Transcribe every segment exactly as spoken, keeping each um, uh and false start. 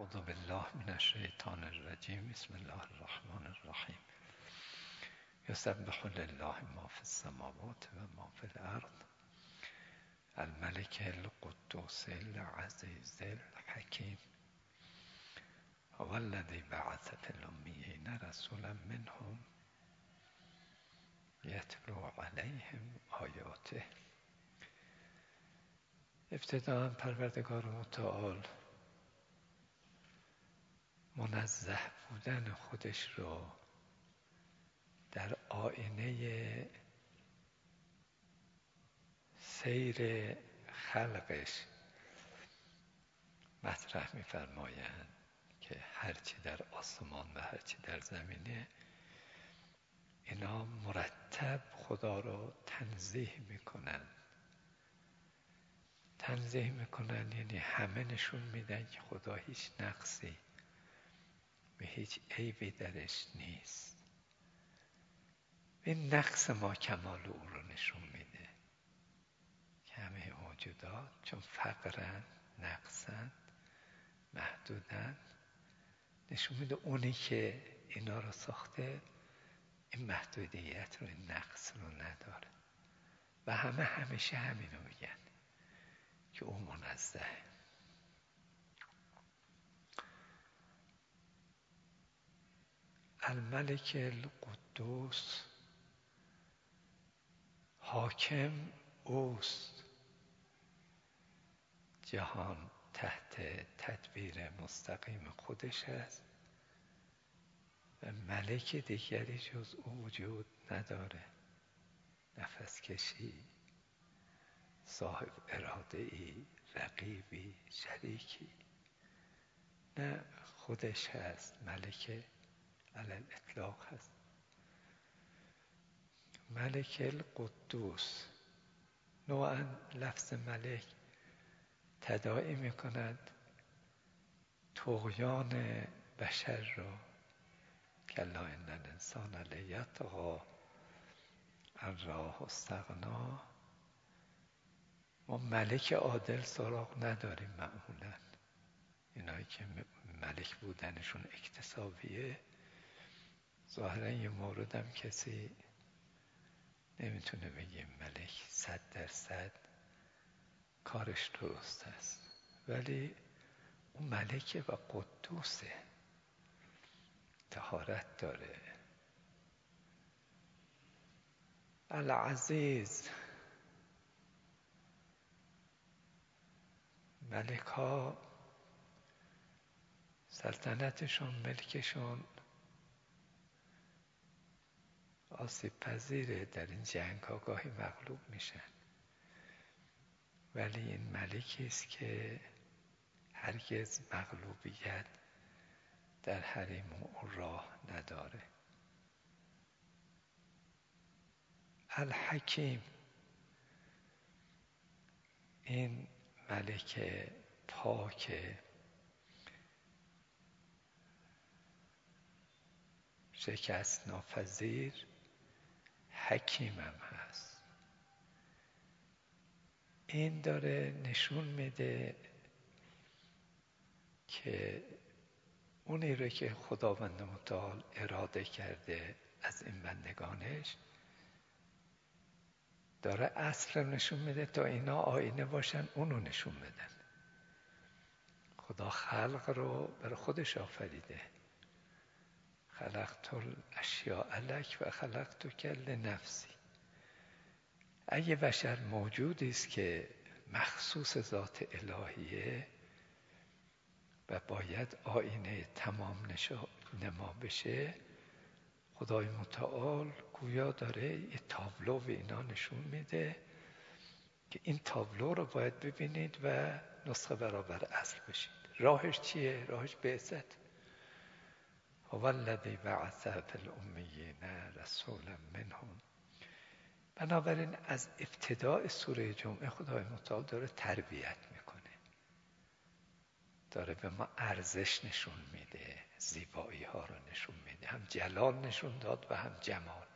اعوذ بالله من الشیطان الرجیم. بسم الله الرحمن الرحیم. یسبح لله ما فی السماوات و ما فی الارض الملک القدوس العزیز الحکیم هو الذی بعث فی الامیین رسولا منهم یتلو علیهم آیاته. ابتداء پروردگار متعال منزه بودن خودش رو در آینه سیر خلقش مطرح می‌فرمایند که هرچی در آسمان و هرچی در زمینه اینا مرتب خدا رو تنزیه میکنن. تنزیه میکنن یعنی همه نشون میدن که خدا هیچ نقصی و هیچ عیبی درش نیست. این نقص ما کمال او رو نشون میده که همه موجودات چون فقرن، نقصن، محدودن، نشون میده اونی که اینا رو ساخته این محدودیت رو، این نقص رو نداره و همه همیشه همینو میگن که او منزهه. الملک القدوس، حاکم اوست، جهان تحت تدبیر مستقیم خودش است و ملک دیگری جز او وجود نداره. نفس کشی، صاحب اراده ای، رقیبی، شریکی، نه خودش هست. ملک علی الاطلاق هست. ملک القدوس، نوعا لفظ ملک تداعی می کند طغیان بشر رو. کلا ان الانسان لیطغی ان رآه استغنی. ما ملک عادل سراغ نداریم معمولا. اینایی که ملک بودنشون اکتسابیه ظاهرا یه موردم کسی نمیتونه بگه ملک صد درصد کارش درست است، ولی اون ملکه و قدوسه، طهارت داره. العزیز، ملک ها سلطنتشون، ملکشون آسیب پذیره. در این جنگ ها گاهی مغلوب میشن، ولی این ملکی است که هرگز مغلوبیت در حریم او راه نداره. الحکیم، این ملک پاک شکست ناپذیر حکیم هم هست. این داره نشون میده که اونی رو که خداوند متعال اراده کرده از این بندگانش داره اصل رو نشون میده تا اینا آینه باشن اونو نشون بدن. خدا خلق رو برای خودش آفریده. خلقت الاشیاء لک و خلقتک لنفسی. اگه بشر موجودی است که مخصوص ذات الهیه و باید آینه تمام نما بشه، خدای متعال گویا داره یه تابلو به اینا نشون میده که این تابلو رو باید ببینید و نسخه برابر اصل بشید. راهش چیه؟ راهش بعثت. هو الذی بعث فی الامیین رسولا منهم. بنابراین از ابتداء سوره جمعه خدای متعال داره تربیت میکنه، داره به ما ارزش نشون میده، زیبایی ها رو نشون میده. هم جلال نشون داد و هم جمال.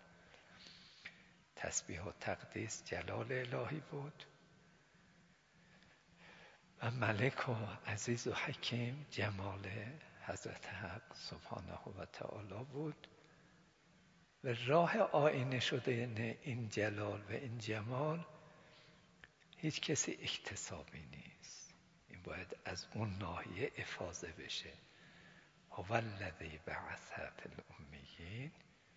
تسبیح و تقدیس جلال الهی بود و ملک و عزیز و حکیم جمال حضرت حق سبحانه و تعالی بود و راه آینه شده این جلال و این جمال هیچ کسی اکتسابی نیست. این باید از اون ناحیه افاضه بشه. هو الذی بعث فی الامیین،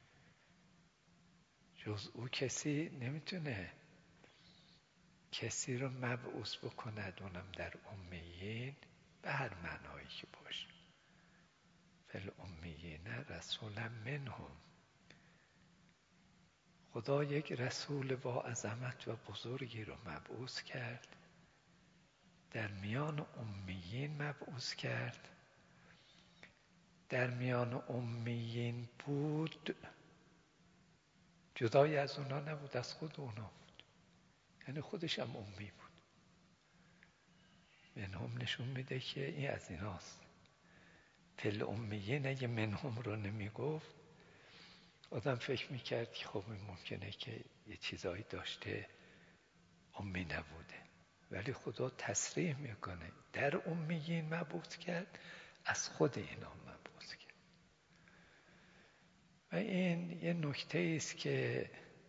جز او کسی نمیتونه کسی رو مبعوث بکند، اونم در امیین، به هر معنایی که باشه. فی الامیین رسولا منهم، خدا یک رسول با عظمت و بزرگی رو مبعوث کرد، در میان امیین مبعوث کرد. در میان امیین بود، جدای از اونا نبود، از خود اونا بود، یعنی خودش هم امی بود. منهم نشون میده که این از ایناست. فی الامیین اگه منهم رو نمی گفت آدم فکر میکرد که خب این ممکنه که یه چیزایی داشته امی نبوده، ولی خدا تصریح میکنه در امیین مبعوث کرد، از خود اینا مبعوث کرد. و این یه نکته است که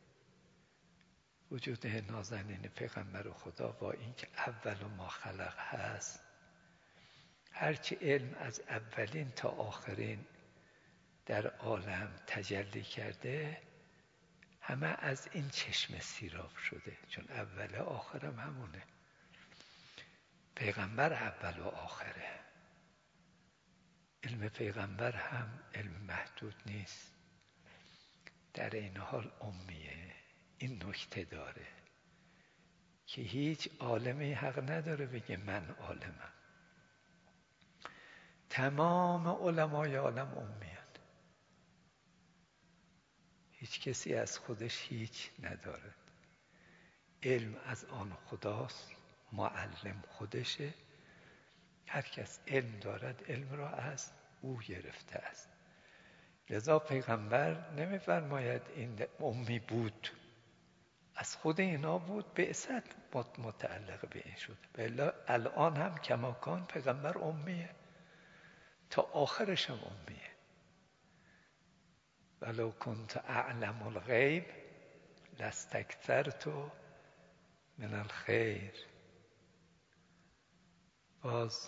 وجود نازنین پیغمبر خدا با اینکه اول ما خلق هست، هرچی علم از اولین تا آخرین در عالم تجلی کرده همه از این چشم سیراب شده، چون اول آخرم همونه. پیغمبر اول و آخره. علم پیغمبر هم علم محدود نیست، در این حال امیه. این نکته داره که هیچ عالمی حق نداره بگه من عالمم. تمام علمای عالم امیه، هیچ کسی از خودش هیچ نداره. علم از آن خداست، معلم خودشه. هر کس علم دارد علم را از او گرفته است. لذا پیغمبر نمیفرماید این امی بود، از خود اینا بود، بعثت متعلق به این شد. بلا الان هم کماکان پیغمبر امیه، تا آخرش هم امیه. ولو کنت اعلم الغیب لاستکثرت من الخیر. باز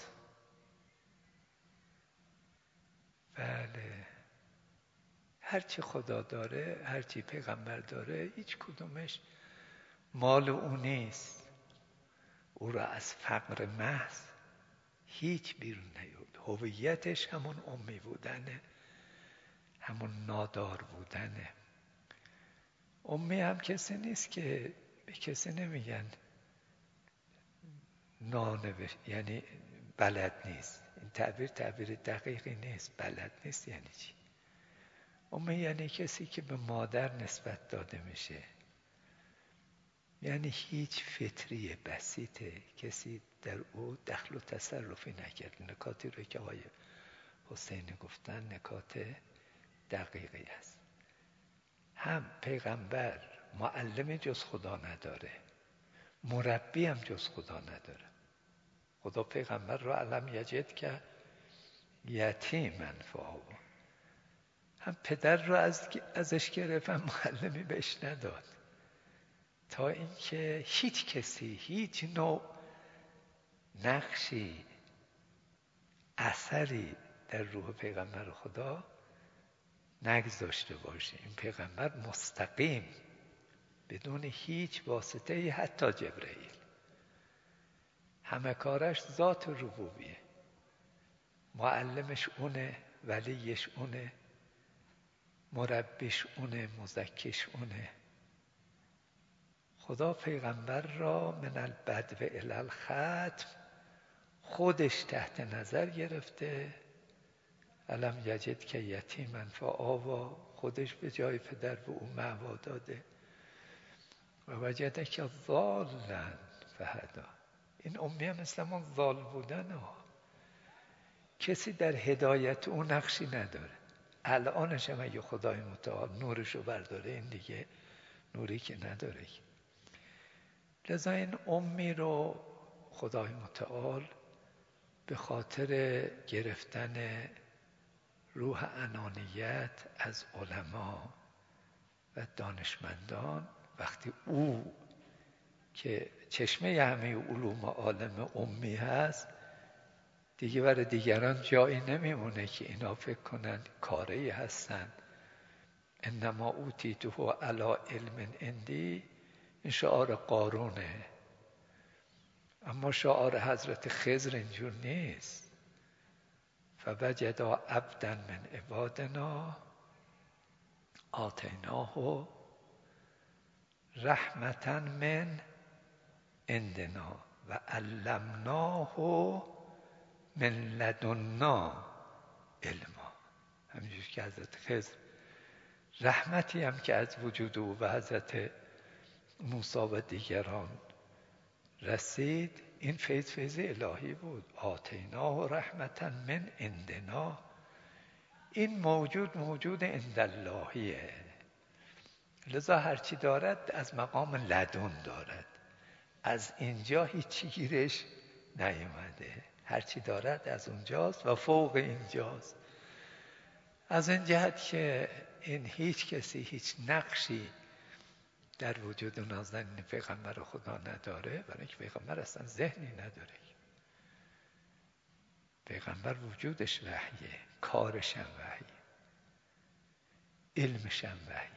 بله، هرچی خدا داره، هرچی پیغمبر داره، هیچ کدومش مال او نیست. او را از فقر محض هیچ بیرون نیورد. هویتش همون امی بودنه، همون نادار بودنه. امی هم کسی نیست که به کسی نمیگن نانوشت، یعنی بلد نیست. این تعبیر تعبیر دقیقی نیست. بلد نیست یعنی چی؟ امی یعنی کسی که به مادر نسبت داده میشه، یعنی هیچ فطری بسیطه، کسی در او دخل و تصرفی نکرد. نکاتی رو که آقای حسینی گفتن نکات دقیقی است. هم پیغمبر معلم جز خدا نداره، مربی هم جز خدا نداره. خدا پیغمبر رو علم یجد که یتیما فآوی، هم پدر رو از ازش گرفت، هم معلمی بهش نداد، تا اینکه هیچ کسی هیچ نوع نقشی اثری در روح پیغمبر خدا نگذاشته باشه. این پیغمبر مستقیم بدون هیچ واسطه، حتی جبرئیل، همه کارش ذات ربوبیه. معلمش اونه، ولیش اونه، مربیش اونه، مزکیش اونه. خدا پیغمبر را من البدو الی الختم خودش تحت نظر گرفته. علم یجد که یتیما فآوی، خودش به جای پدر به او مأوا داده. و وجده که ضالا فهدی. این امی هم مثل من ضال بودن ها. کسی در هدایت او نقشی نداره. الانش هم اگه خدای متعال نورشو برداره، این دیگه نوری که نداره. لذا این امی رو خدای متعال به خاطر گرفتن روح انانیت از علما و دانشمندان، وقتی او که چشمه همه علوم عالم امی هست دیگه برای دیگران جایی نمیمونه که اینا فکر کنن کاری هستن. انما اوتیته علی علم عندی، این شعار قارونه. اما شعار حضرت خضر اینجور نیست. فوجدا عبدا من عبادنا آتیناه رحمتا من عندنا و علمناه من لدنا علما. همینجور که حضرت خضر رحمتی هم که از وجود او و حضرت موسی و دیگران رسید، این فیض فیض الهی بود. آتیناه رحمتا من عندنا، این موجود موجود عند اللهیه. لذا هرچی دارد از مقام لدن دارد، از اینجا هیچی گیرش نیومده. هرچی دارد از اونجاست و فوق اینجاست. از این جهت که این هیچ کسی هیچ نقشی در وجود نازنین پیغمبر خدا نداره، برای اینکه پیغمبر اصلا ذهنی نداره. پیغمبر وجودش وحیه، کارش هم وحیه، علمش هم وحیه.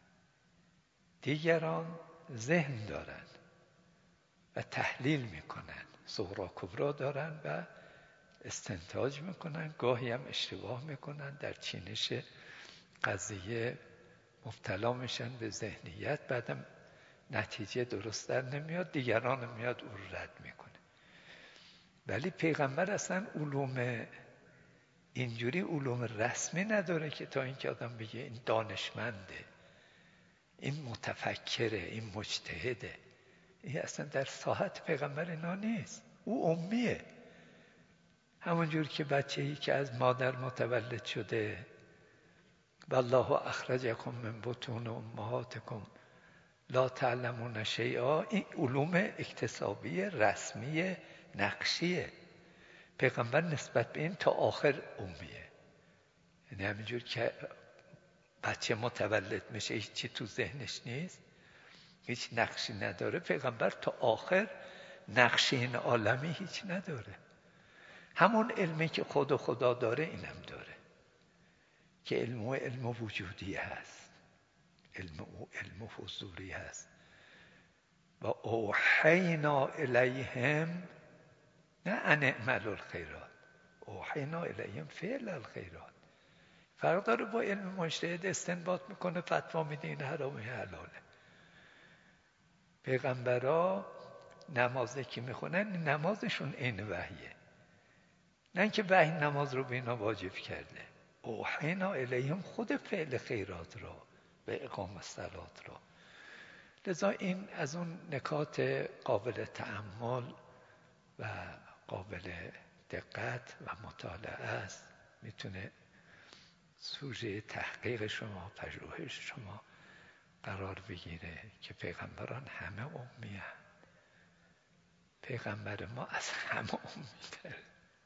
دیگران ذهن دارن و تحلیل میکنن، صغرا کبرا دارن و استنتاج میکنن، گاهی هم اشتباه میکنن، در چینش قضیه مبتلا میشن به ذهنیت، بعدم نتیجه درست در نمیاد، دیگران میاد او رو رد میکنه. ولی پیغمبر اصلا علوم اینجوری علوم رسمی نداره که تا اینکه آدم بگه این دانشمنده، این متفکره، این مجتهده. این اصلا در ساحت پیغمبر اینا نیست. او امیه. همونجور که بچه‌ای که از مادر متولد شده، والله اخرجکم من بطون امهاتکم لا تعلمون شیئا، این علوم اکتسابی رسمی نقشیه. پیغمبر نسبت به این تا آخر امیه. یعنی همینجور که بچه متولد میشه هیچی تو ذهنش نیست، هیچ نقشی نداره، پیغمبر تا آخر نقشی این عالمی هیچ نداره. همون علمی که خود و خدا داره اینم داره، که علم او علم وجودی هست، علم او علم حضوری هست. و اوحینا الیهم نه ان اعملوا الخیرات، اوحینا الیهم فعل الخیرات. فرق داره با علم مجتهد استنباط میکنه، فتوا میده این حرامه حلاله. پیغمبرا نمازی که میخونن نمازشون عین وحیه، نه اینکه وحی نماز رو به اینا واجب کرده. اوحینا الیهم خود فعل خیرات را و اقام الصلات را. لذا این از اون نکات قابل تأمل و قابل دقت و مطالعه است، میتونه سوژه تحقیق شما، پژوهش شما قرار بگیره که پیغمبران همه امی هست. پیغمبر ما از همه امی تره.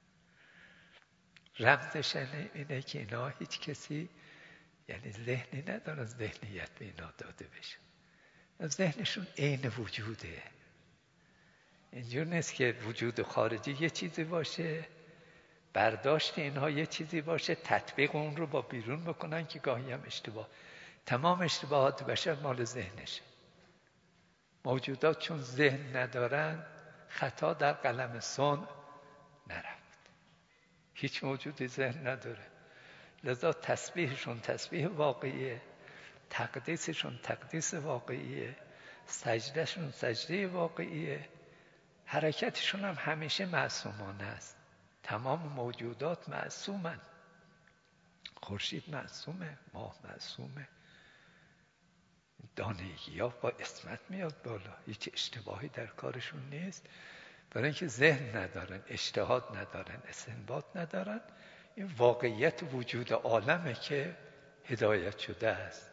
رمزش اینه که اینا هیچ کسی یعنی ذهنی ندارن، ذهنیت به اینا داده بشه. ذهنشون عین وجوده. اینجور نیست که وجود خارجی یه چیزی باشه، برداشت اینها یه چیزی باشه، تطبیق اون رو با بیرون بکنن که گاهی هم اشتباه. تمام اشتباهات بشر مال ذهنشه. موجودات چون ذهن ندارن، خطا در قلم صنع نرفت. هیچ موجودی ذهن نداره. لذا تسبیحشون تسبیح واقعیه، تقدیسشون تقدیس واقعیه، سجدهشون سجده واقعیه، حرکتشون هم همیشه معصومانه است. تمام موجودات معصومن. خورشید معصومه، ماه معصومه، دانه گیاه با عصمت میاد بالا، هیچ اشتباهی در کارشون نیست. برای اینکه ذهن ندارن، اجتهاد ندارن، استنباط ندارن. این واقعیت وجود عالمه که هدایت شده است.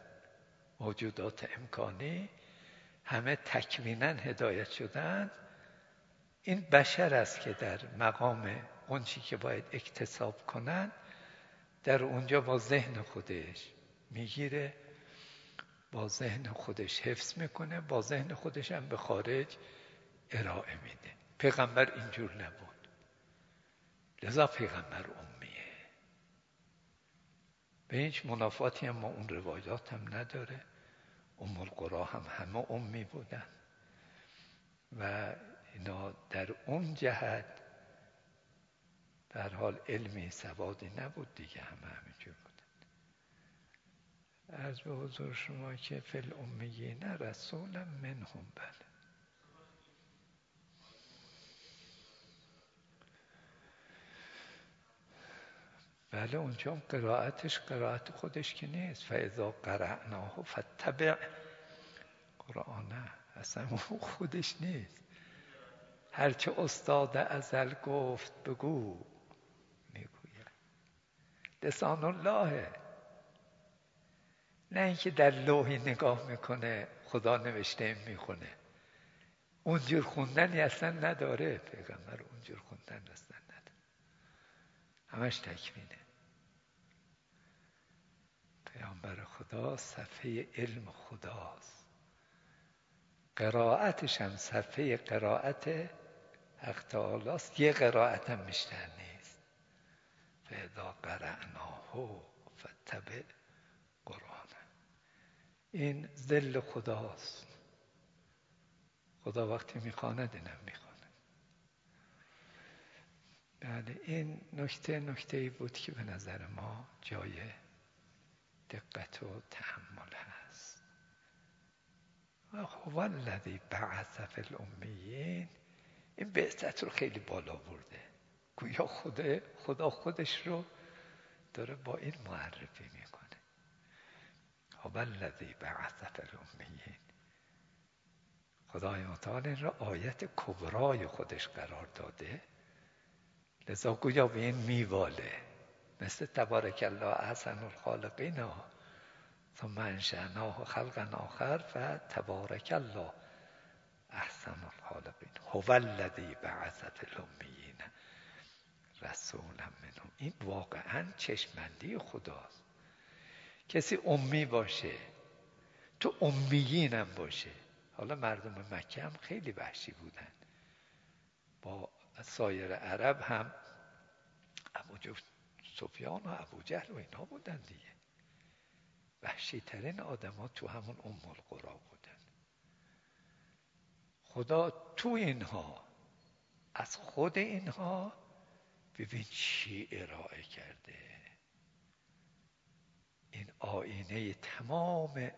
موجودات امکانی همه تکویناً هدایت شدن. این بشر است که در مقام اون چی که باید اکتساب کنن در اونجا با ذهن خودش میگیره، با ذهن خودش حفظ میکنه، با ذهن خودش هم به خارج ارائه میده. پیغمبر اینجور نبود، لذا پیغمبر امیه. به هیچ منافاتی هم ما اون روایات هم نداره. ام القرا هم همه امی بودن و اینا در اون جهت در حال علمی سوادی نبود دیگه، همه همینجور بودن. عرض به حضور شما که فی الامیین رسولا منهم. بله بله اونجا قرائتش قرائت خودش که نیست. فاذا قرأناه فاتبع قرآنه، اصلا اون خودش نیست. هرچه استاد ازل گفت بگو میگوید. لسان الله، نه اینکه در لوحی نگاه میکنه خدا نوشته میخونه. اونجور خوندنی اصلا نداره پیغمبر، اونجور خوندن اصلا نداره، همش تکوینه. پیامبر خدا صفحه علم خداست، قرائتش هم صفحه قرائت حق تعالی است، یه قرائت هم بیشتر نیست. فاذا قرأناه فاتبع قرآنه. این ذل خداست. خدا وقتی میخواند اینم میخواند. بله این نکته نکته‌ای بود که به نظر ما جای دقت و تأمل هست. و هو الذی بعث فی الامیین، این بعثت رو خیلی بالا برده، گویا خدا خدا خودش رو داره با این معرفی میکنه. هو الذی بعث فی الامیین، خدای متعال این رو آیت کبرای خودش قرار داده، لذا گویا به این میواله. مثل تبارک الله احسن الخالقین ها، ثم انشأناه خلقا آخر فتبارک الله احسن الخالقین. هو الذی بعث فی الامیین رسولا منهم. این واقعا چشمندی خداست. کسی امی باشه، تو امیین هم باشه. حالا مردم مکه هم خیلی وحشی بودن، با سایر عرب هم ابو سفیان و ابو جهل و اینا بودن دیگه. وحشی ترین آدم ها تو همون ام القرا بودن. خدا تو اینها، از خود اینها ببین چی ارائه کرده. این آینه تمام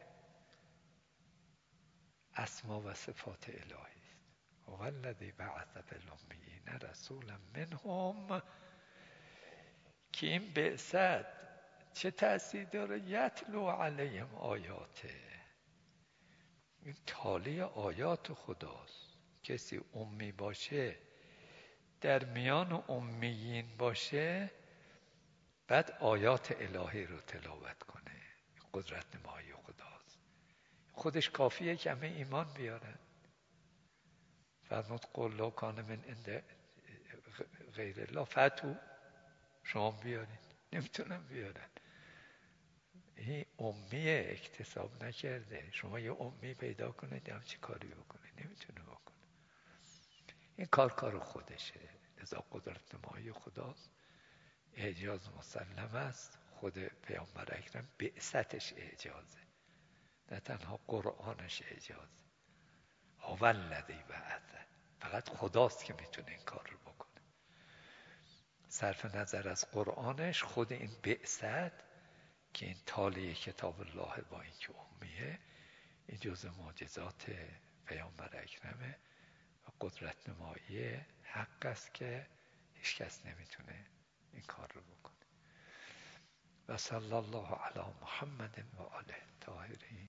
اسما و صفات الهی است. هو الذی بعث فی الامیین رسولا منهم، که این بعثت چه تأثیر داره؟ یتلو علیهم آیاته، این تالی آیات خداست. کسی امی باشه، در میان امیین باشه، بعد آیات الهی رو تلاوت کنه. قدرت نمایی خداست. خودش کافیه که همه ایمان بیارن. فرمود قل لو کان من عند غیر الله فتو، شما بیارین. نمیتونن بیارن. این امیه، اکتساب نکرده. شما یه امی پیدا کنید هم چی کاری بکنه؟ نمیتونه بکنه. این کار کار خودشه. لذا قدرت نمایی خداست. اعجاز مسلم است. خود پیامبر اکرم بعثتش اعجازه، نه تنها قرآنش اعجازه. هو الذی بعث، فقط خداست که میتونه این کار رو بکنه. صرف نظر از قرآنش، خود این بعثت که این تالی کتاب الله با این که امیه، این جزء معجزات پیامبر اکرمه و قدرت نمایی حق است که هیچ کس نمیتونه این کار رو بکنه. و صلی الله علی محمد و آله طاهرین.